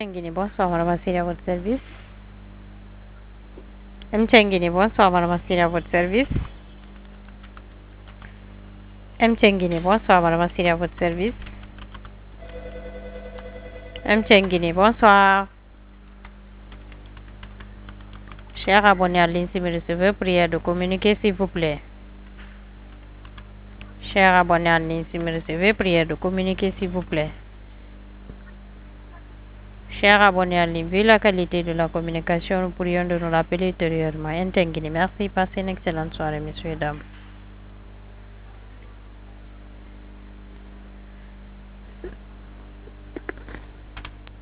Mcengini, bonsoir madame Assiri à votre service. Mcengini, bonsoir madame Assiri à votre service. Mcengini, bonsoir madame Assiri à votre service. Mcengini, bonsoir. Chers abonnés à ligne, si vous recevez, prière de communiquer s'il vous plaît. Chers abonnés à ligne, si vous recevez, prière de communiquer s'il vous plaît. Chers abonnés à ligne, vu la qualité de la communication, nous pourrions de nous rappeler ultérieurement. Mcengini, merci. Passez une excellente soirée, messieurs et dames.